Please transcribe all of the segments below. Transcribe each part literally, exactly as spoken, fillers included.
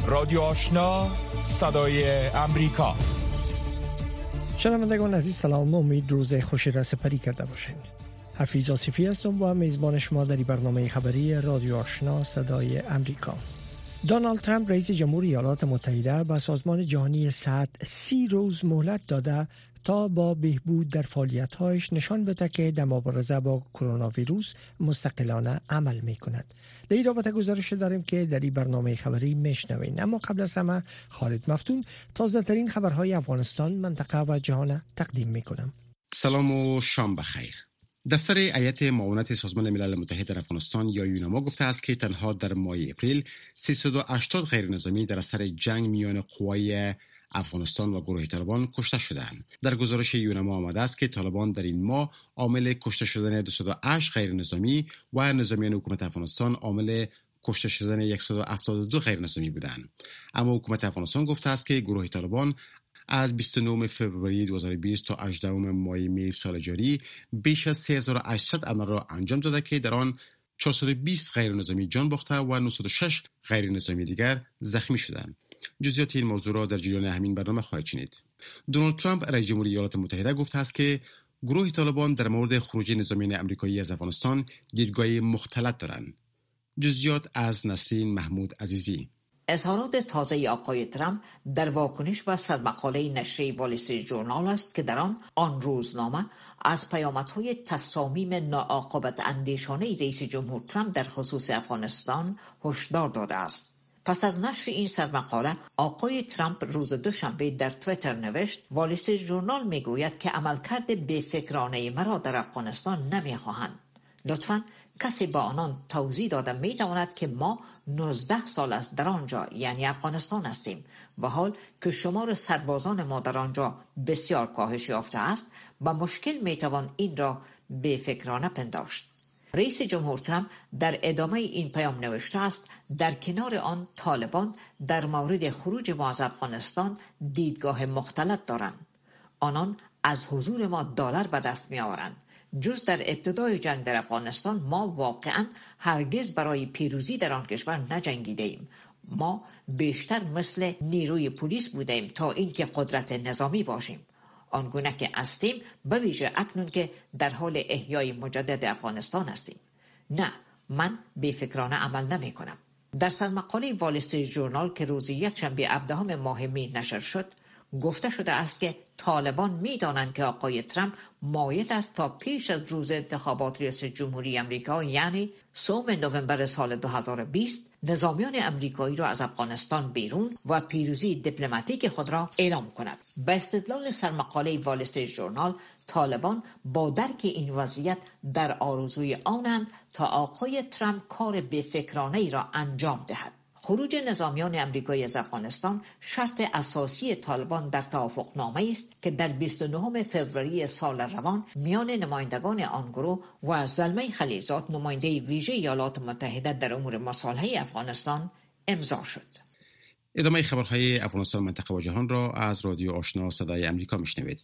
رادیو آشنا صدای امریکا. شنوندگان عزیز سلام، امید روز خوشی را سپری کرده باشین. حفیظ آصفی هستم و میزبان شما در برنامه خبری رادیو آشنا صدای امریکا. دونالد ترامپ رئیس جمهور ایالات متحده به سازمان جهانی صحت سی روز مهلت داده تا با بهبود در فعالیت‌هایش نشان بده که در مبارزه با کرونا ویروس مستقلانه عمل می‌کند. در این رابطه گزارش داریم که در این برنامه خبری میشنوین. اما قبل از همه خالد مفتون تازه ترین خبرهای افغانستان، منطقه و جهان تقدیم می‌کنم. سلام و شام بخیر. دفتر هیئت معاونت سازمان ملل متحد در افغانستان یا یونما گفته است که تنها در ماه اپریل سیصد و هشتاد غیرنظامی در اثر جنگ میان قوای افغانستان و گروه طالبان کشته شدند. در گزارش یونما آمده است که طالبان در این ماه عامل کشته شدن دویست و هشت غیرنظامی و نظامیان حکومت افغانستان عامل کشته شدن صد و هفتاد و دو غیرنظامی بودند. اما حکومت افغانستان گفته است که گروه طالبان از بیست و نهم فوریه دو هزار و بیست تا هجدهم ماه می سال جاری بیش از سه هزار و هشتصد عمل را انجام داده که در آن چهارصد و بیست غیرنظامی جان باخته و نهصد و شش غیرنظامی دیگر زخمی شدند. جزئیات این موضوع را در جریان همین برنامه خواهید شنید. دونالد ترامپ رئیس جمهور ایالات متحده گفته است که گروه طالبان در مورد خروج نظامیان آمریکایی از افغانستان دیدگاه مختلط دارند. جزئیات از نسرین محمود عزیزی. اظهارات تازه آقای ترامپ در واکنش به سرمقاله نشریه وال استریت ژورنال است که در آن آن روزنامه از پیامدهای تصامیم ناعاقبت اندیشانه رئیس جمهور ترامپ در خصوص افغانستان هشدار داده است. پس از نشر این سرمقاله، آقای ترامپ روز دوشنبه در توییتر نوشت: وال استریت ژورنال میگوید که عملکرد بی‌فکرانه مرا در افغانستان نمیخواهند. لطفاً کسی با آنان توضیح داده میتواند که ما نوزده سال است در آنجا یعنی افغانستان هستیم و حال که شمار سربازان ما در آنجا بسیار کاهش یافته است با مشکل میتوان این را بی‌فکرانه پنداشت. رئیس جمهور ترامپ در ادامه این پیام نوشته است: در کنار آن طالبان در مورد خروج ما از افغانستان دیدگاه مختلط دارند. آنان از حضور ما دلار به دست می آورند. جز در ابتدای جنگ در افغانستان ما واقعا هرگز برای پیروزی در آن کشور نجنگیده ایم. ما بیشتر مثل نیروی پلیس بودیم تا اینکه قدرت نظامی باشیم. آنگونه که هستیم، به ویژه اکنون که در حال احیای مجدد افغانستان هستیم. نه، من بی‌فکرانه عمل نمی کنم. در سرمقاله وال استریت ژورنال که روز یکشنبه هفدهم ماه می نشر شد، گفته شده است که طالبان می دانند که آقای ترامپ مایل است تا پیش از روز انتخابات ریاست جمهوری امریکا یعنی سوم نوامبر سال دو هزار و بیست نظامیان امریکایی را از افغانستان بیرون و پیروزی دیپلماتیک خود را اعلام کند. به استدلال سرمقاله وال استریت ژورنال، طالبان با درک این وضعیت در آرزوی آنند تا آقای ترامپ کار بی‌فکرانه‌ای را انجام دهد. خروج نظامیان آمریکایی از افغانستان شرط اساسی طالبان در توافقنامه است که در بیست و نهم فوریه سال روان میان نمایندگان آن گروه و زلمه خلیزات، نماینده ویژه ایالات متحده در امور مصالحه افغانستان، امضا شد. ادامه خبرهای افغانستان، منطقه و جهان را از رادیو آشنا صدای امریکا میشنوید.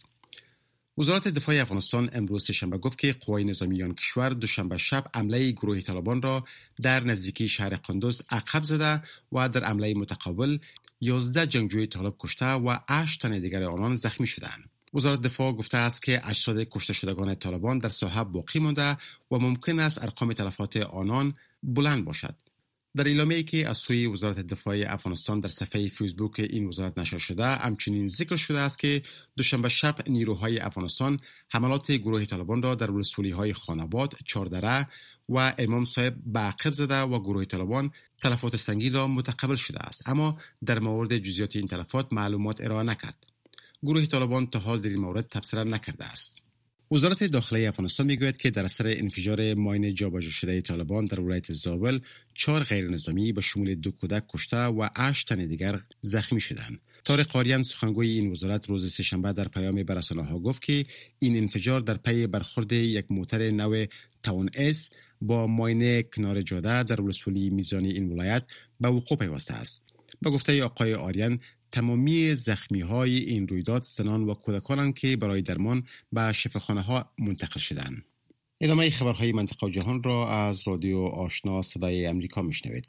وزارت دفاع افغانستان امروز سه‌شنبه گفت که قوای نظامی آن کشور دوشنبه شب حمله گروه طالبان را در نزدیکی شهر قندوز عقب زده و در حمله متقابل یازده جنگجوی طالب کشته و هشت تن دیگر آنان زخمی شدند. وزارت دفاع گفته است که اجساد کشته شدگان طالبان در ساحه باقی مانده و ممکن است ارقام تلفات آنان بلند باشد. در اعلامیه‌ای که از سوی وزارت دفاع افغانستان در صفحه فیسبوک این وزارت نشر شده، همچنین ذکر شده است که دوشنبه شب نیروهای افغانستان حملات گروه طالبان را در ولسوالی‌های خاناباد، چاردره و امام صاحب به عقب زده و گروه طالبان تلفات سنگین را متقبل شده است، اما در مورد جزئیات این تلفات معلومات ارائه نکرد. گروه طالبان تا حال در این مورد تبصره نکرده است. وزارت داخلی افغانستان میگوید که در اثر انفجار ماین جابجا شده طالبان در ولایت زابل چهار غیر نظامی به شمول دو کودک کشته و هشت تن دیگر زخمی شدند. طارق آریان سخنگوی این وزارت روز سه‌شنبه در پیام به رسانه‌ها گفت که این انفجار در پی برخورد یک موتر نو تاون اس با ماین کنار جاده در ولسوالی میزانی این ولایت به وقوع پیوسته است. به گفته آقای آریان، تمامی زخمی‌های این رویداد زنان و کودکانند که برای درمان به شفاخانه‌ها منتقل شدند. ادامه خبرهای منطقه و جهان را از رادیو آشنا صدای امریکا میشنوید.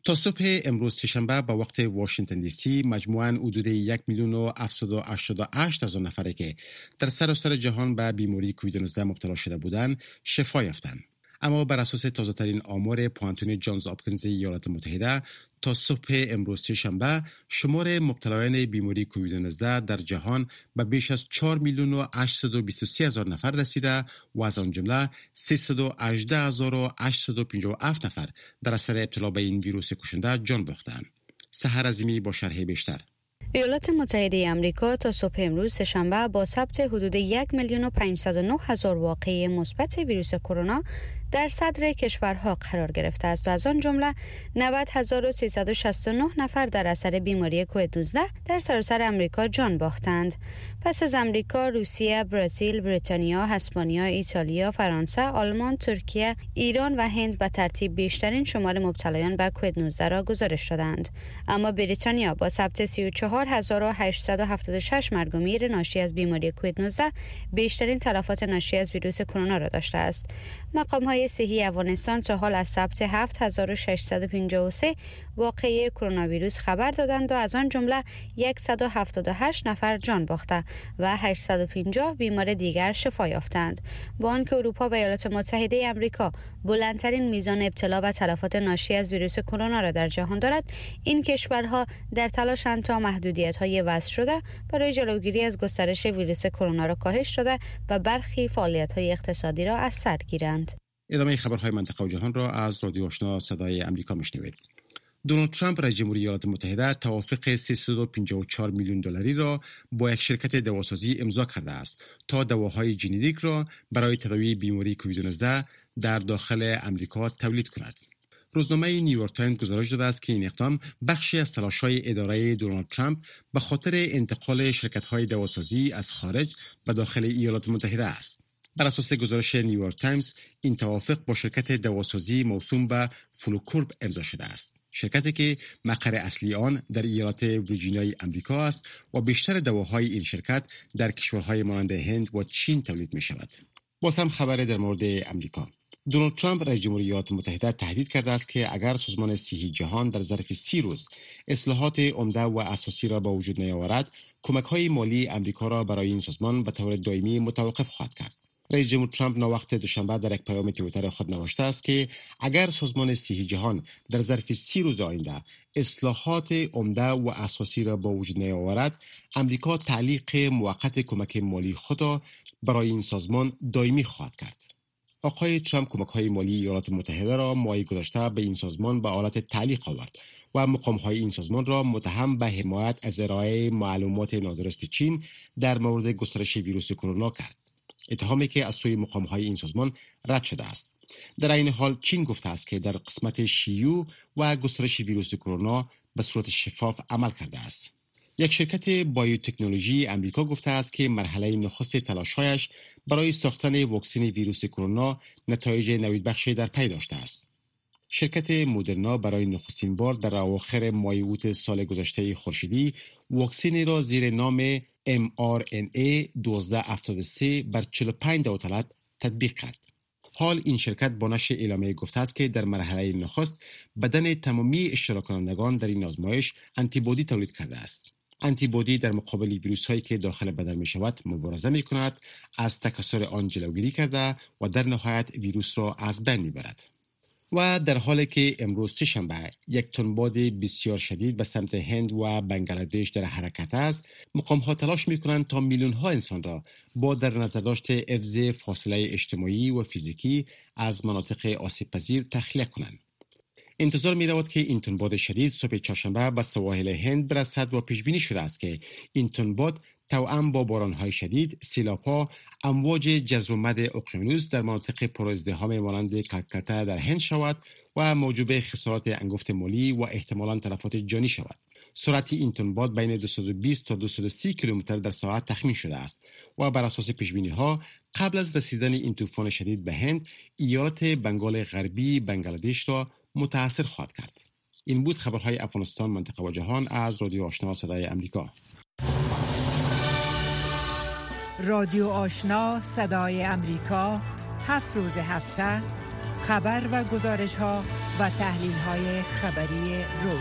تا صبح امروز سه‌شنبه با وقت واشنگتن دی سی مجموعاً حدود یک میلیون و هفتصد و هشتاد و هشت هزار نفری که در سراسر جهان به بیماری کووید نوزده مبتلا شده بودند شفا یافتند. اما بر اساس تازه‌ترین آمار پوانتون جانز هاپکینز ایالات متحده تا صبح امروز سه‌شنبه شمار مبتلایان بیماری کووید نوزده در جهان به بیش از چهار میلیون و هشتصد و بیست و سه هزار نفر رسیده و از آن جمله سیصد و هجده هزار و هشتصد و پنجاه و هفت نفر در اثر ابتلا به این ویروس کشنده جان باختند. سحر عظیمی با شرح بیشتر. ایالات متحده آمریکا تا صبح امروز سه‌شنبه با ثبت حدود یک میلیون و پانصد و نه هزار واقعه مثبت ویروس کرونا در صدر کشورها قرار گرفته است و از آن جمله نود هزار و سیصد و شصت و نه نفر در اثر بیماری کووید نوزده در سراسر آمریکا جان باختند. پس از آمریکا، روسیه، برزیل، بریتانیا، اسپانیا، ایتالیا، فرانسه، آلمان، ترکیه، ایران و هند به ترتیب بیشترین شمار مبتلایان به کووید نوزده را گزارش دادند. اما بریتانیا با ثبت سی و چهار هزار و هشتصد و هفتاد و شش مرگ و میر ناشی از بیماری کووید نوزده بیشترین تلفات ناشی از ویروس کرونا را داشته است. مقام‌های صحی افغانستان تا حال از ثبت هفت هزار و ششصد و پنجاه و سه واقعه کرونا ویروس خبر دادند و از آن جمله صد و هفتاد و هشت نفر جان باخته و هشتصد و پنجاه بیمار دیگر شفا یافتند. با آنکه اروپا و ایالات متحده آمریکا بلندترین میزان ابتلا و تلفات ناشی از ویروس کرونا را در جهان دارد، این کشورها در تلاشند تا محدودیت‌های وضع شده برای جلوگیری از گسترش ویروس کرونا را کاهش داده و برخی فعالیت‌های اقتصادی را از سر گیرند. ادامه خبرهای منطقه و جهان را از رادیو آشنا صدای امریکا میشنوید. دونالد ترامپ رئیس جمهوری ایالات متحده توافق سیصد و پنجاه و چهار میلیون دلاری را با یک شرکت دواسازی امضا کرده است تا دواهای ژنریک را برای تداوی بیماری کووید نوزده در داخل امریکا تولید کند. روزنامه نیویورک تایمز گزارش داده است که این اقدام بخشی از تلاش‌های اداره دونالد ترامپ به خاطر انتقال شرکت‌های دواسازی از خارج به داخل ایالات متحده است. بر اساس گزارش نیویورک تایمز، این توافق با شرکت دواسازی موسوم به فلوکورپ امضا شده است. شرکتی که مقر اصلی آن در ایالات ویرجینیای آمریکا است و بیشتر دواهای این شرکت در کشورهای مانند هند و چین تولید می شود. باز هم خبر در مورد آمریکا. دونالد ترامپ رئیس جمهوری ایالات متحده تهدید کرده است که اگر سازمان صحی جهان در ظرف سی روز اصلاحات عمده و اساسی را به وجود نیاورد، کمک‌های مالی آمریکا را برای این سازمان به طور دائمی متوقف خواهد کرد. رئیس جمهور ترامپ ناوقت دوشنبه در یک پیام توییتر خود نوشته است که اگر سازمان صحی جهان در ظرف سی روز آینده اصلاحات عمده و اساسی را با وجود نیاورد، امریکا تعلیق موقت کمک مالی خود را برای این سازمان دائمی خواهد کرد. آقای ترامپ کمک‌های مالی ایالات متحده را ماهی گذشته به این سازمان به حالت تعلیق آورد و مقام‌های این سازمان را متهم به حمایت از ارائه معلومات نادرست چین در مورد گسترش ویروس کرونا کرد. اتهامی که از سوی مقام‌های این سازمان رد شده است. در این حال چین گفته است که در قسمت شیوع و گسترش ویروس کرونا به صورت شفاف عمل کرده است. یک شرکت بایوتکنولوژی آمریکا گفته است که مرحله نخست تلاش‌هایش برای ساختن واکسن ویروس کرونا نتایج نویدبخشی در پی داشته است. شرکت مدرنا برای نخستین بار در اواخر ماه اوت سال گذشته خورشیدی واکسن را زیر نام ام آر ان ای دوازده هفتاد و سه بر چهل و پنج داوطلب تطبیق کرد. حال این شرکت با نشر اعلامیه گفته است که در مرحله نخست بدن تمامی اشتراک کنندگان در این آزمایش آنتیبادی تولید کرده است. آنتیبادی در مقابل ویروس‌هایی که داخل بدن می‌شود مبارزه می‌کند، از تکثر آن جلوگیری کرده و در نهایت ویروس را از بین می‌برد. و در حالی که امروز سه‌شنبه یک تن باد بسیار شدید به سمت هند و بنگلادش در حرکت است، مقام‌ها تلاش می‌کنند تا میلیون‌ها انسان را با در نظر داشت حفظ فاصله اجتماعی و فیزیکی از مناطق آسیب‌پذیر تخلیه کنند. انتظار می رود که این تن باد شدید صبح چهارشنبه به سواحل هند برسد و پیش بینی شده است که این تن باد توأم با باران‌های شدید، سیلاب‌ها، امواج جزر و مد اقیانوس در مناطق پرازدحام مانند کلکتا در هند شود و موجب خسارات انگفت مالی و احتمالاً تلفات جانی شود. سرعت این تن باد بین دویست و بیست تا دویست و سی کیلومتر در ساعت تخمین شده است و بر اساس پیش‌بینی‌ها قبل از رسیدن این طوفان شدید به هند، ایالات بنگال غربی بنگلادش را متاثر خواهد کرد. این بود خبرهای افغانستان، منطقه و جهان از رادیو آشنا صدای امریکا. رادیو آشنا صدای امریکا، هفت روز هفته، خبر و گزارش ها و تحلیل های خبری روز.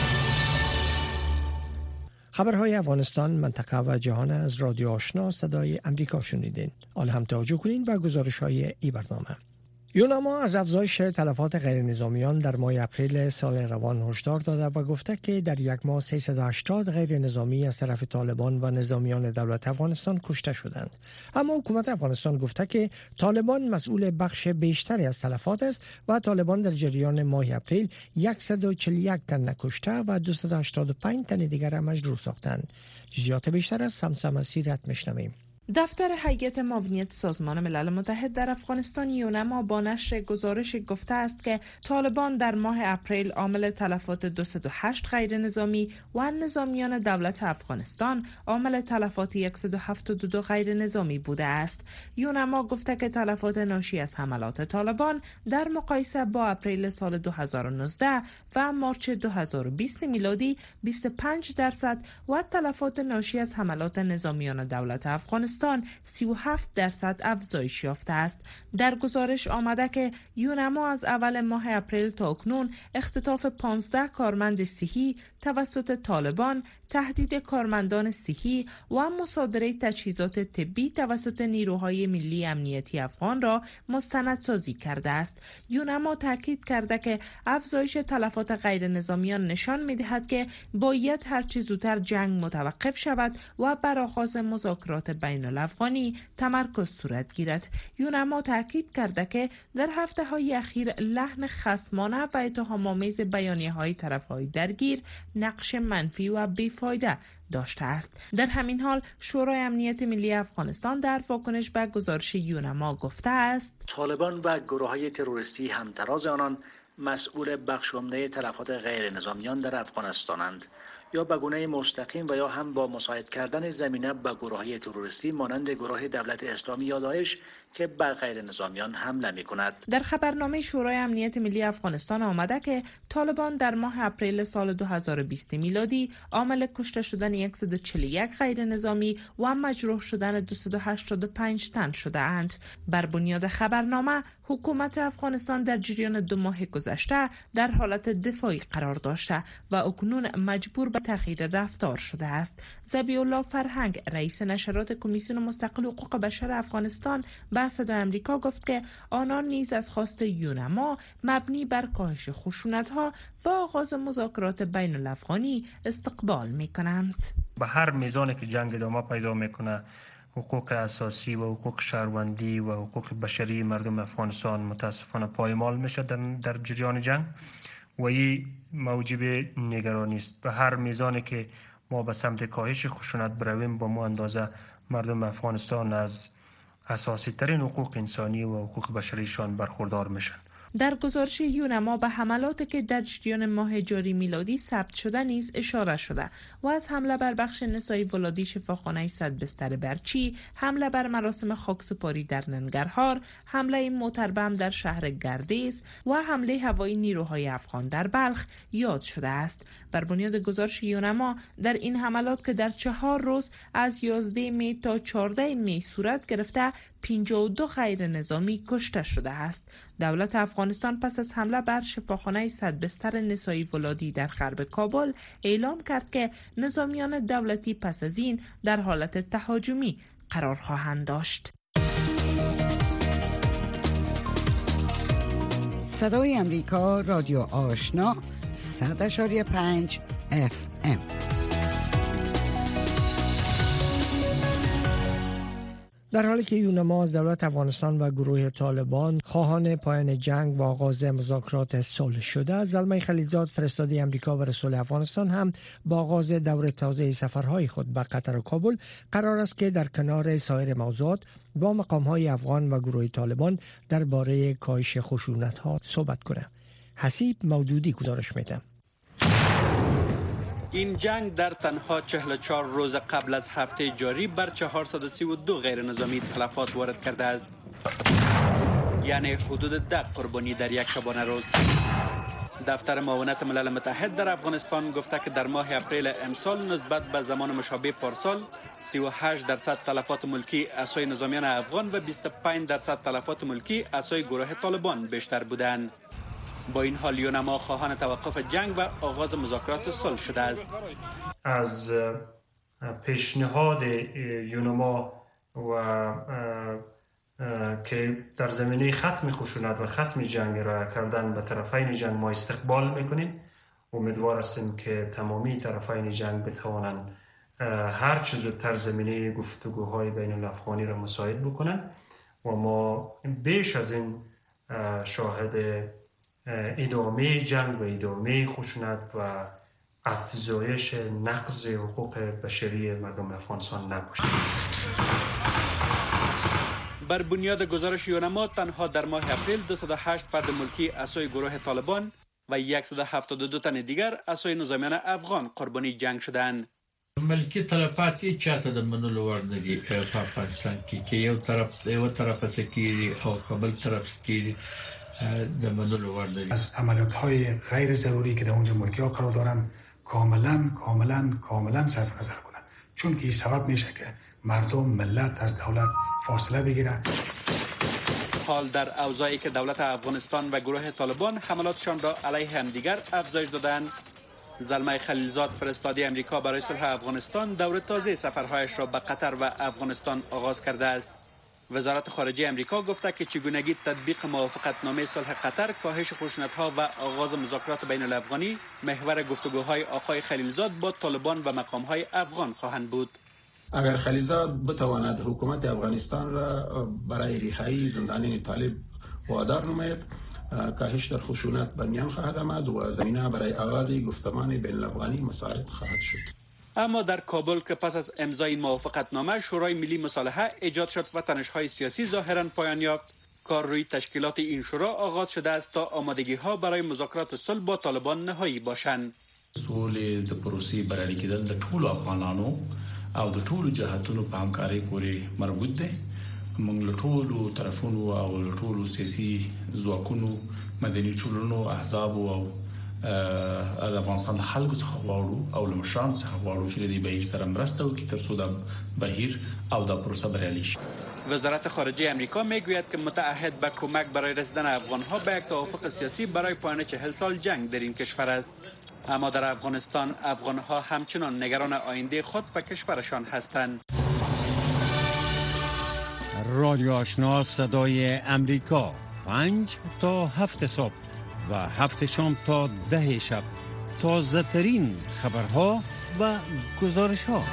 خبرهای افغانستان، منطقه و جهان از رادیو آشنا صدای امریکا شنیدین. حالا هم توجه کنین و گزارش های ای برنامه. یوناما از افزایش تلفات غیر نظامیان در ماه اپریل سال روان هشدار داده و گفته که در یک ماه سیصد و هشتاد غیر نظامی از طرف طالبان و نظامیان دولت افغانستان کشته شدند. اما حکومت افغانستان گفته که طالبان مسئول بخش بیشتری از تلفات است و طالبان در جریان ماه اپریل صد و چهل و یک تن کشته و دویست و هشتاد و پنج تن دیگر مجروح ساختند. جزئیات بیشتر از سمسم سیرت میشنویم. دفتر هیئت معاونیت سازمان ملل متحد در افغانستان یونما با نشر گزارش گفته است که طالبان در ماه اپریل عامل تلفات دویست و هشت غیر نظامی و نظامیان دولت افغانستان عامل تلفات صد و هفتاد و دو غیر نظامی بوده است. یونما گفته که تلفات ناشی از حملات طالبان در مقایسه با اپریل سال دو هزار و نوزده و مارچ دو هزار و بیست میلادی بیست و پنج درصد و تلفات ناشی از حملات نظامیان دولت افغانستان سی و هفت درصد افزایش یافته است. در گزارش آمده که یونما از اول ماه اپریل تا اکنون اختطاف پانزده کارمند صحی توسط طالبان، تهدید کارمندان صحی و مصادره تجهیزات طبی توسط نیروهای ملی امنیتی افغان را مستندسازی کرده است. یونما تاکید کرده که افزایش تلفات غیر نظامیان نشان می‌دهد که باید هر چه زودتر جنگ متوقف شود و بر آغاز مذاکرات بین الافغانی تمرکز صورت گیرد. یونما تاکید کرده که در هفته‌های اخیر لحن خصمانه و اتهام‌آمیز بیانیه‌های طرف‌های درگیر نقش منفی و بیفایده داشته است. در همین حال شورای امنیت ملی افغانستان در واکنش به گزارش یونما گفته است طالبان و گروه‌های تروریستی همتراز آنان مسئول بخش عمده تلفات غیر نظامیان در افغانستانند، یا به گونه مستقیم و یا هم با مساعد کردن زمینه به گروه‌های تروریستی مانند گروه دولت اسلامی یا داعش که بر غیر نظامیان حمله می‌کند. در خبرنامه شورای امنیت ملی افغانستان آمده که طالبان در ماه اپریل سال دو هزار و بیست میلادی عامل کشته شدن صد و چهل و یک غیر نظامی و مجروح شدن دویست و هشتاد و پنج تن شده اند. بر بنیاد خبرنامه حکومت افغانستان در جریان دو ماه گذشته در حالت دفاعی قرار داشته و اکنون مجبور به تغییر رفتار شده است. ذبیح الله فرهنگ رئیس نشرات کمیسیون مستقل حقوق بشر افغانستان به صدای آمریکا گفت که آنان نیز از خواست یونما مبنی بر کاهش خشونت‌ها و آغاز مذاکرات بین الافغانی استقبال می‌کنند. به هر میزانی که جنگ ادامه پیدا می‌کنه حقوق اساسی و حقوق شهروندی و حقوق بشری مردم افغانستان متاسفانه پایمال میشه در, در جریان جنگ و این موجب نگرانی است. به هر میزانی که ما به سمت کاهش خشونت برویم با ما اندازه مردم افغانستان از اساسی ترین حقوق انسانی و حقوق بشریشان برخوردار میشن. در گزارش یونما به حملاتی که در جریان ماه جاری میلادی ثبت شده نیز اشاره شده و از حمله بر بخش نسایی ولادی شفاخانه صد بستر برچی، حمله بر مراسم خاکسپاری در ننگرهار، حمله موتربم در شهر گردیز و حمله هوایی نیروهای افغان در بلخ یاد شده است. بر بنیاد گزارش یونما در این حملات که در چهار روز از یازده می تا چهارده می صورت گرفته پنجاه و دو غیر نظامی کشته شده است. دولت افغانستان پس از حمله بر شفاخانه صد بستر نسایی ولادی در غرب کابل اعلام کرد که نظامیان دولتی پس از این در حالت تهاجمی قرار خواهند داشت. صدای امریکا، رادیو آشنا، صد و پنج اف ام. در حالی که یونما از دولت افغانستان و گروه طالبان خواهان پایان جنگ و آغاز مذاکرات صلح شده، زلمه خلیلزاد فرستاده امریکا و رسول افغانستان هم با آغاز دور تازه سفرهای خود به قطر و کابل قرار است که در کنار سایر موضوعات با مقام‌های افغان و گروه طالبان درباره کاهش خشونت‌ها صحبت کنه. حسیب مودودی گزارش میده. این جنگ در تنها چهل و چهار روز قبل از هفته جاری بر چهارصد و سی و دو غیر نظامی تلفات وارد کرده است، یعنی حدود ده قربانی در یک شبانه روز. دفتر معاونت ملل متحد در افغانستان گفته که در ماه اپریل امسال نسبت به زمان مشابه پارسال سی و هشت درصد تلفات ملکی اسای نظامیان افغان و بیست و پنج درصد تلفات ملکی اسای گروه طالبان بیشتر بودند. با این حال یونما خواهان توقف جنگ و آغاز مذاکرات صلح شده است. از پیشنهاد یونما و که در زمینه ختم خشونت و ختم جنگ را کردن به طرفین جنگ ما استقبال میکنیم. امیدوار هستیم که تمامی طرفین جنگ بتوانند هر چه زودتر زمینه گفتگوهای بین الافغانی را مساعد بکنند و ما بیش از این شاهد ادامه جنگ و ادامه خشونت و افزایش نقض حقوق بشری مردم افغانستان نباشیم. بر بنیاد گزارش یونما تنها در ماه اپریل دویست و هشت فرد ملکی اسای گروه طالبان و صد و هفتاد و دو تن دیگر اسای نظامیان افغان قربانی جنگ شدند. ملکی تلفاتی چاته د منلو وړ نه دي په افغانستان کې چې یو طرف یو طرف سکیری او قبل طرف سکیری د منلو وړ نه دي. از عملیات‌های غیر ضروری که در اونجا ملکی‌ها قرار دارن کاملا کاملا کاملا صرف نظر کنن، چون که این سبب میشه که مردم ملت از دولت فاصله بگیرن. حال در اوضاعی که دولت افغانستان و گروه طالبان حملاتشان را علیه همدیگر افزایش دادند، زلمه خلیلزاد فرستاده امریکا برای صلح افغانستان دور تازه سفرهایش را به قطر و افغانستان آغاز کرده است. وزارت خارجه امریکا گفته که چگونگی تطبیق موافقتنامه صلح قطر، کاهش خشونت‌ها و آغاز مذاکرات بین الافغانی محور گفتگوهای آقای خلیلزاد با طالبان و مقام‌های افغان خواهند بود. اگر خلیلزاد بتواند حکومت افغانستان را برای رهایی زندانیان طالب وادار نماید، کاهش در خشونت به میان خواهد آمد و زمینه برای آغاز گفتمان بین الافغانی مساعد خواهد شد. اما در کابل که پس از امضای این موافقتنامه شورای ملی مصالحه ایجاد شد و تنش‌های سیاسی ظاهراً پایان یافت، کار روی تشکیلات این شورا آغاز شده است تا آمادگی‌ها برای مذاکرات صلح با طالبان نهایی باشند. سولې د پروسې بریالي کېدل د ټولو افغانانو او د ټولو جهاتونو په همکارۍ پورې مربوط دی. موږ له ټولو طرفونو او له ټولو سیاسي ځواکونو، مدني ټولنو، احزابو او د افغانستان خلکو څخه غواړو او له مشرانو څخه غواړو چې د دې بهیر سره مرسته وکړي تر څو د بهیر او د پروسه بریالي شي. وزارت خارجه امریکا میگوید که متعهد به کمک برای رسیدن افغان‌ها به یک توافق سیاسی برای پایان چهل سال جنگ در این کشور است. اما در افغانستان افغان‌ها همچنان نگران آینده خود و کشورشان هستند. رادیو آشنا صدای امریکا، پنج تا هفت صبح و هفت شام تا ده شب، تازه ترین خبرها و گزارش ها.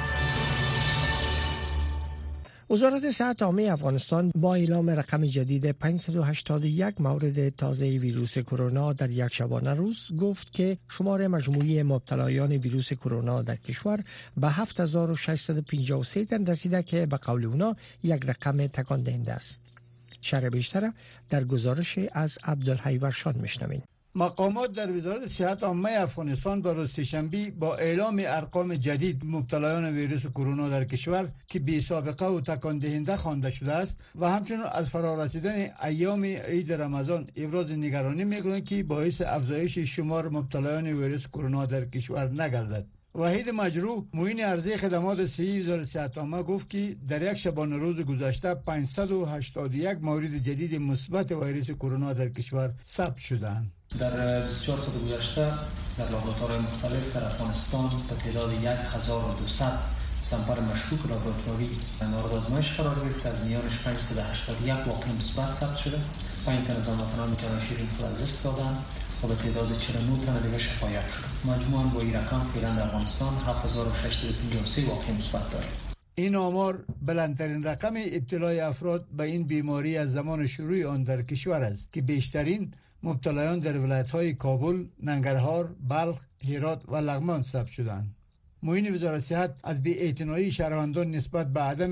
وزارت صحت عامه افغانستان با اعلام رقم جدید پانصد و هشتاد و یک مورد تازه ویروس کرونا در یک شبانه روز گفت که شمار مجموعی مبتلایان ویروس کرونا در کشور به هفت هزار و ششصد و پنجاه و سه تن رسیده که به قول اونا یک رقم تکان دهنده است. شرح بیشتر در گزارش از عبدالحی ورشان میشنویم. مقامات در وزارت صحت عامه افغانستان با روز سه‌شنبه با اعلام ارقام جدید مبتلایان ویروس کرونا در کشور که بی سابقه و تکان دهنده خوانده شده است و همچنین از فرارسیدن ایام عید رمضان ابراز نگرانی می‌کنند که باعث افزایش شمار مبتلایان ویروس کرونا در کشور نگردد. وحید مجروح معین ارضی خدمات صحی وزارت صحت عامه گفت که در یک شبانه روز گذشته پانصد و هشتاد و یک مورد جدید مثبت ویروس کرونا در کشور ثبت شدند. در بیست و چهار ساعت گذشته در لابراتوارهای مختلف در افغانستان به تعداد یک هزار و دویست سامپل مشکوک لابراتواری مورد آزمایش قرار گرفته. از میانش پانصد و هشتاد و یک واقعه مثبت ثبت شده. پنج تن از هموطنان جان شیرین خود از دست دادند و به تعداد چهل و نه تن دیگر شفایت شده. مجموعاً با این رقم فعلا در افغانستان هفت هزار و ششصد و پنجاه و سه واقعه مثبت داریم. این آمار بلندترین رقم ابتلای افراد به این بیماری از زمان شروع آن در کشور است که بیشترین مبتلایان در ولایت‌های کابل، ننگرهار، بلخ، هرات و لغمان ثبت شدند. معین وزارت صحت از بی‌اعتنایی شهروندان نسبت به عدم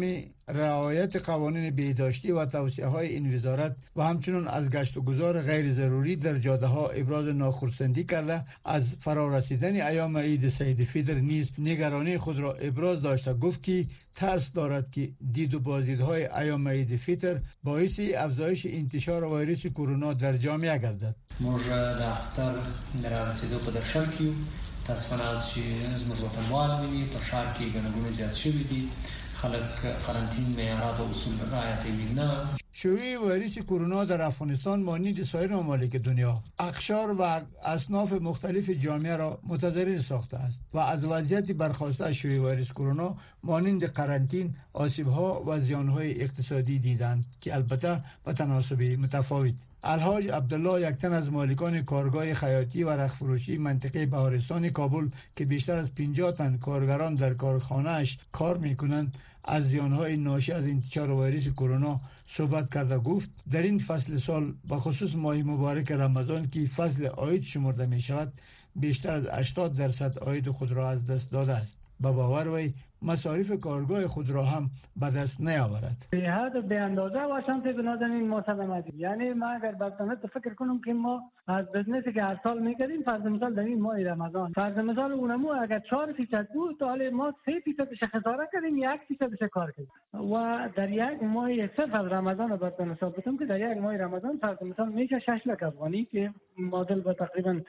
رعایت قوانین بهداشتی و توصیه های این وزارت و همچنین از گشت و گذار غیر ضروری در جاده ها ابراز ناخرسندی کرده. از فرارسیدن ایام عید سعید فطر نیز نگرانی خود را ابراز داشته. گفت که ترس دارد که دید و بازدیدهای ایام عید فطر باعث افزایش انتشار ویروس کرونا در جامعه گردد. موږ د اختر د رارسېدو په درشل کې یو. تاسفانه از چې زموږ وطنوال ویني په ښار کې ګڼه ګوڼې زیات شوي دي. خلک قرنطین معیارات و اصول رعایت نه. شیوع ویروس کرونا در افغانستان مانند سایر ممالک دنیا اقشار و اصناف مختلف جامعه را متضرر ساخته است و از وضعیت برخاسته از شیوع ویروس کرونا مانند قرنطین آسیب‌ها و زیان‌های اقتصادی دیدند که البته به تناسب متفاوت. الحاج عبدالله یک تن از مالکان کارگاه خیاطی و رختفروشی منطقه بهارستان کابل که بیشتر از پنجاه تن کارگران در کارخانه‌اش کار می‌کنند از زیان‌های ناشی از انتشار ویروس کرونا صحبت کرده. گفت در این فصل سال به خصوص ماه مبارک رمضان که فصل عاید شمرده می‌شود بیشتر از هشتاد درصد عاید خود را از دست داده است. به باور وی مصارف کارگاه خود را هم به دست نیاورد. به حد به اندازه و شانس بنادن ما صدمه. یعنی ما اگر بازم فکر کنم که ما از بزنسی که هر سال میکردیم فرض مثال در این ماه رمضان فرض مثال اونمو اگر چهار درصد بود تا حالا ما سه درصد خسارت کردیم، یک درصد کار کردیم و در یک ماه صرف از رمضان بازم حساب بتم که در یک ماه رمضان فرض مثال میشه شش لک افغانی که معادل به تقریبا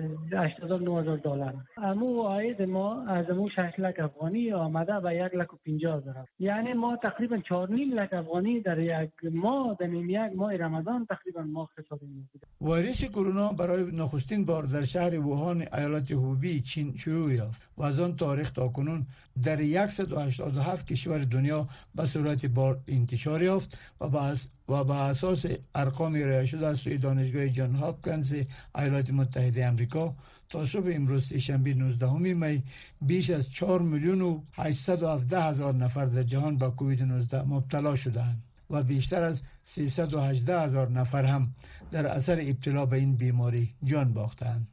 هشت هزار نه هزار دلار. امو عاید ما از امو شش لک افغانی آمده به یک لک و پنجاه هزار. یعنی ما تقریبا چهار و نیم لک افغانی در یک ماه در یک ماه رمضان تقریبا ما حساب می‌کنیم. ویروس کرونا برای نخستین بار در شهر ووهان ایالت هوبی چین شیوع یافت و از آن تاریخ تا کنون در صد و هشتاد و هفت کشور دنیا به صورت بار انتشار یافت و باز و به اساس ارقام ارائه شده از سوی دانشگاه جان هاپکینز ایالات متحده آمریکا تا صبح امروز شنبه نوزدهم می بیش از چهار میلیون و هشتصد و هفده هزار نفر در جهان با کووید نوزده مبتلا شدند و بیشتر از سیصد و هجده هزار نفر هم در اثر ابتلا به این بیماری جان باختند.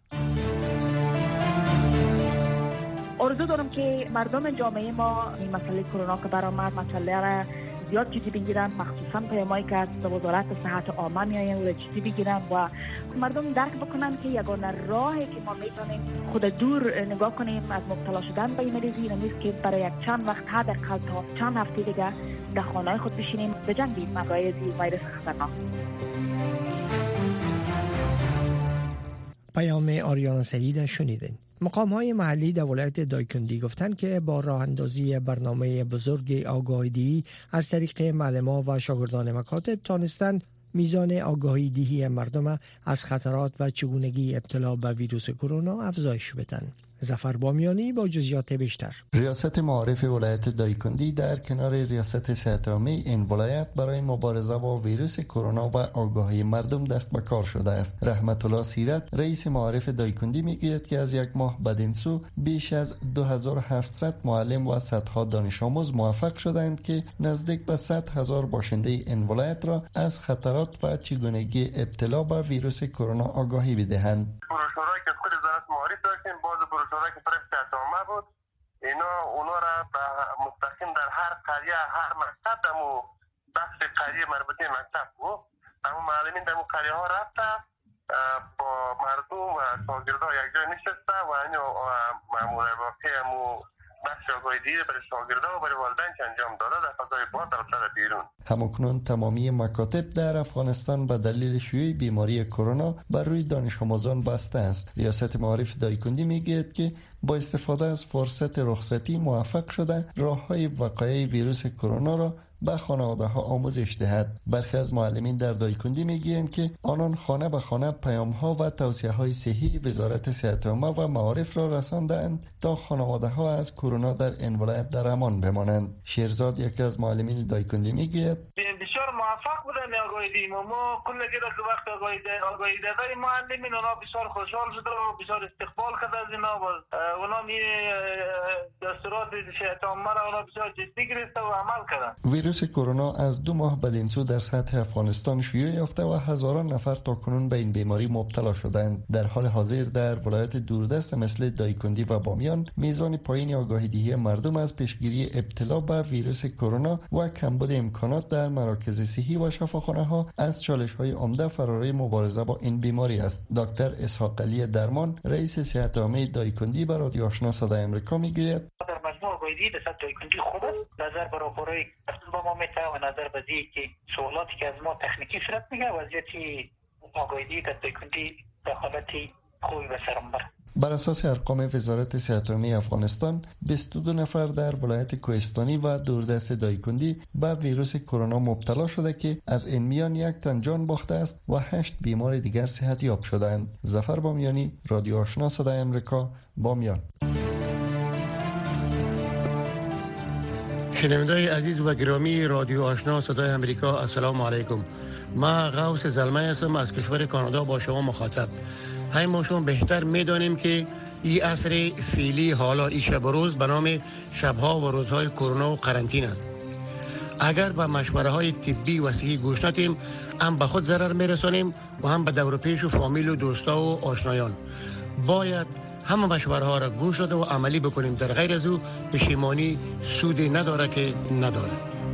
آرزو دارم که مردم جامعه ما این مسئله کرونا که برآمد مسئله را زیاد جدی بگیرن، مخصوصا پیامایی که از وزارت صحت عامه میآین و جدی بگیرن و مردم درک بکنن که یگانه راهی که ما میتونیم خود دور نگاه کنیم از مبتلا شدن به این مریضی نیست که برای یک چند وقت حداقل تا چند هفته دیگه در خانه خود بشینیم بجنگیم مقایض ویروس خطرناک. پیام آریانا سعید شنیدین. مقام‌های محلی در ولایت دایکندی گفتند که با راه اندازی برنامه بزرگ آگاهی از طریق معلمان و شاگردان مکاتب تانستند میزان آگاهی دهی مردم از خطرات و چگونگی ابتلا به ویروس کرونا افزایش بدهند. ظفر بامیانی با جزئیات بیشتر. ریاست معارف ولایت دایکندی در کنار ریاست صحت عامه این ولایت برای مبارزه با ویروس کرونا و آگاهی مردم دست به کار شده است. رحمت الله سیرت رئیس معارف دایکندی میگوید که از یک ماه بدین سو بیش از دو هزار و هفتصد معلم و صدها دانش آموز موفق شدند که نزدیک به صد هزار باشنده این ولایت را از خطرات و چگونگی ابتلا به ویروس کرونا آگاهی بدهند. بروشورایی که طرف صحت عامه بود اینا اونا را مستقیم در هر قریه هر مکتب دمو بخش قریه مربوطه مکتب بود اما معلمین دمو قریه ها رفته با مردم و شاگرده ها یک جای نشسته و اینو معمول واقعی همو بخش آگاهی دیده برای شاگرده و برای والدین که انجام داده در فضای باز رفته بیرون. همکنون تمامی مکاتب در افغانستان به دلیل شیوع بیماری کرونا بر روی دانش آموزان بسته است. ریاست معارف دایکندی میگوید که با استفاده از فرصت رخصتی موفق شده راه‌های وقایع ویروس کرونا را به خانواده ها آموزش دهد. برخی از معلمین در دایکندی میگویند که آنان خانه به خانه پیام ها و توصیه های صحی وزارت صحت عامه و معارف را رساندند تا خانواده ها از کرونا در این ولایت در امان بمانند. شیرزاد یکی از معلمین دایکندی میگوید بسیار موفق بودن آگاهی دیم و ما کل گره که وقت آگاهی آگاهی داده معلمین اونا بسیار خوشحال شده و بسیار استقبال کرده از اینا و اونا می دستورات صحت عامه را اونا بسیار جدی گرفته و عمل کردن. ویروس کرونا از دو ماه بدین سو در سطح افغانستان شیوع یافته و هزاران نفر تاکنون به این بیماری مبتلا شدند. در حال حاضر در ولایت دوردست مثل دایکندی و بامیان میزان پایین آگاهی دهی مردم از پیشگیری ابتلا به ویروس کرونا و کمبود امکانات در مراکز صحی و شفاخانه ها از چالش های عمده فراری مبارزه با این بیماری است. دکتر اسحاق علی درمان رئیس صحت عامه دایکندی به رادیو آشنا صدای آمریکا میگوید در مجموع آگاهی در سطح دایکندی خوب است. نظر بر راپورهای با ما میته و نظر به که سوالاتی که از ما تکنیکی صورت میگه وضعیت آگاهی در دایکندی به حالتی خوبی به سر میبره. بر اساس ارقام وزارت صحت عامه افغانستان بیست و دو نفر در ولایت کوهستانی و دوردست دایکندی به ویروس کرونا مبتلا شده که از این میان یک تن جان باخته است و هشت بیمار دیگر صحت یاب شدند. ظفر بامیانی، رادیو آشنا صدای آمریکا، بامیان. شنونده‌های عزیز و گرامی رادیو آشنا صدای آمریکا، السلام علیکم. ما غوث زلمه هستم از کشور کانادا با شما مخاطب. های ما شما بهتر میدانیم که این عصر فعلی حالا این شب و روز به نام شبها و روزهای کرونا و قرنطینه است. اگر به مشوره های طبی و صحی گوش ندیم هم به خود ضرر میرسانیم و هم به دور و پیش و فامیل و دوستا و آشنایان. باید همه مشوره ها را گوش داده و عملی بکنیم، در غیر از او پشیمانی سودی نداره که نداره.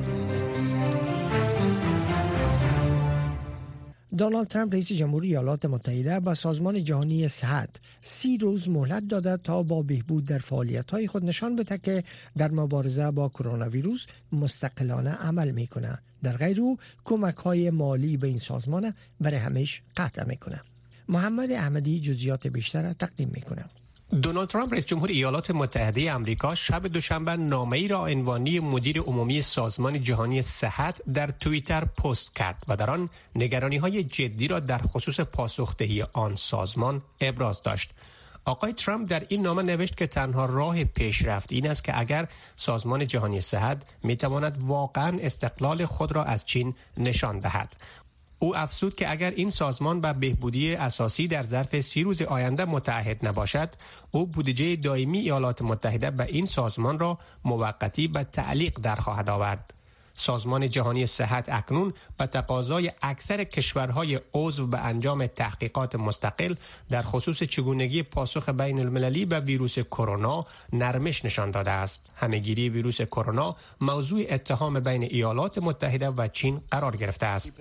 دونالد ترامپ رئیس جمهوری ایالات متحده به سازمان جهانی صحت سی روز مهلت داده تا با بهبود در فعالیت‌های خود نشان بده که در مبارزه با کرونا ویروس مستقلانه عمل میکنه. در غیر او کمک‌های مالی به این سازمان برای همیشه قطع میکنه. محمد احمدی جزئیات بیشتر تقدیم میکنه. دونالد ترامپ رئیس جمهور ایالات متحده آمریکا شب دوشنبه نامه‌ای را عنوانی مدیر عمومی سازمان جهانی صحت در توییتر پست کرد و در آن نگرانی‌های جدی را در خصوص پاسخدهی آن سازمان ابراز داشت. آقای ترامپ در این نامه نوشت که تنها راه پیشرفت این است که اگر سازمان جهانی صحت می‌تواند واقعاً استقلال خود را از چین نشان دهد. او افزود که اگر این سازمان به بهبودی اساسی در ظرف سی روز آینده متعهد نباشد، او بودجه دائمی ایالات متحده به این سازمان را موقتی به تعلیق در خواهد آورد. سازمان جهانی صحت اکنون به تقاضای اکثر کشورهای عضو به انجام تحقیقات مستقل در خصوص چگونگی پاسخ بین المللی به ویروس کرونا نرمش نشان داده است. همهگیری ویروس کرونا موضوع اتهام بین ایالات متحده و چین قرار گرفته است.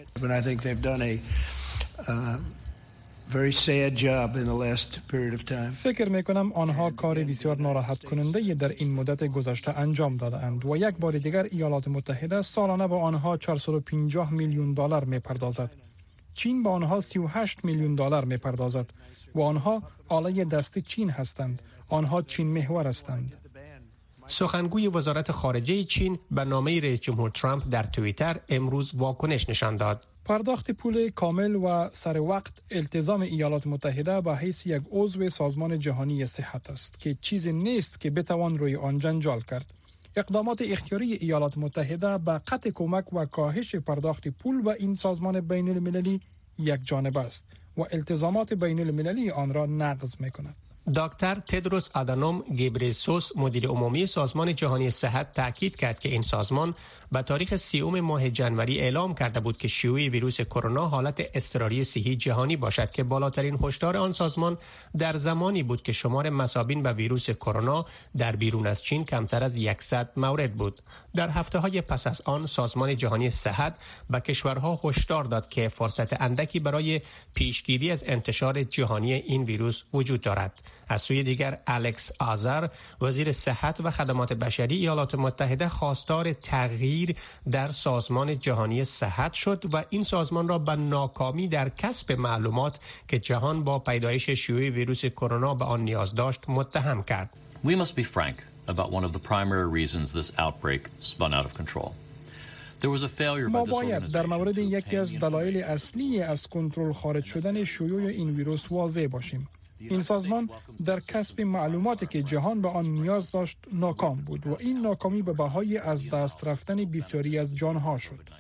Very sad job in the last period of time. فکر میکنم آنها کار بسیار ناراحت کننده در این مدت گذشته انجام دادند و یک بار دیگر ایالات متحده سالانه با آنها چهارصد و پنجاه میلیون دلار میپردازد. چین با آنها سی و هشت میلیون دلار میپردازد و آنها آله دست چین هستند. آنها چین محور هستند. سخنگوی وزارت خارجه چین به نامه رئیس جمهور ترامپ در توییتر امروز واکنش نشان داد. پرداخت پول کامل و سر وقت التزام ایالات متحده به حیث یک عضو سازمان جهانی صحت است که چیزی نیست که بتوان روی آن جنجال کرد. اقدامات اختیاری ایالات متحده به قطع کمک و کاهش پرداخت پول به این سازمان بین المللی یک جانبه است و التزامات بین المللی آن را نقض می‌کند. دکتر تدروس آدانوم گبریسوس مدیر عمومی سازمان جهانی صحت تاکید کرد که این سازمان به تاریخ سیوم ماه جنوری اعلام کرده بود که شیوع ویروس کرونا حالت اضطراری صحی جهانی باشد که بالاترین هشدار آن سازمان در زمانی بود که شمار مصابین به ویروس کرونا در بیرون از چین کمتر از صد مورد بود. در هفته‌های پس از آن سازمان جهانی صحت به کشورها هشدار داد که فرصت اندکی برای پیشگیری از انتشار جهانی این ویروس وجود دارد. از سوی دیگر الکس آزار وزیر صحت و خدمات بشری ایالات متحده خواستار تغییر در سازمان جهانی صحت شد و این سازمان را به ناکامی در کسب معلومات که جهان با پیدایش شیوع ویروس کرونا به آن نیاز داشت متهم کرد. We must be frank about one of the primary reasons this outbreak spun out of control. ما باید در مورد یکی از دلایل اصلی از کنترل خارج شدن شیوع این ویروس واضح باشیم. این سازمان در کسب معلوماتی که جهان به آن نیاز داشت ناکام بود و این ناکامی به بهای از دست رفتن بسیاری از جانها شد.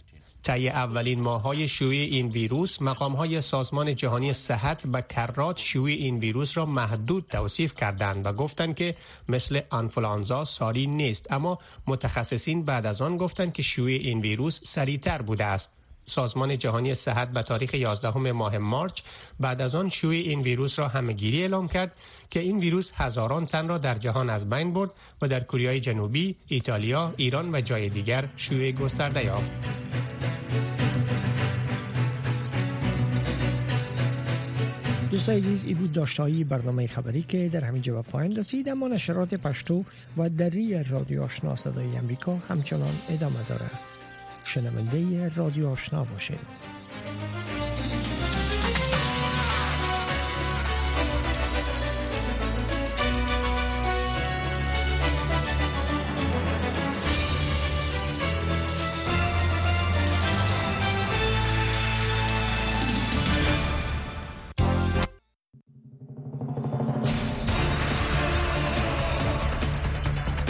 طی اولین ماه‌های شیوع این ویروس، مقام‌های سازمان جهانی صحت به کرات شیوع این ویروس را محدود توصیف کردند و گفتند که مثل آنفولانزا ساری نیست، اما متخصصین بعد از آن گفتند که شیوع این ویروس سریعتر بوده است. سازمان جهانی صحت به تاریخ یازدهم ماه مارچ بعد از آن شیوع این ویروس را همه‌گیری اعلام کرد که این ویروس هزاران تن را در جهان از بین برد و در کره جنوبی، ایتالیا، ایران و جای دیگر شیوع گسترده یافت. دوستان عزیز، این بود داشته‌های برنامه خبری که در همین جا پایان رسید، اما نشرات پشتو و دری رادیو آشنا صدای امریکا همچنان ادامه دارد. شنونده رادیو آشنا باشید.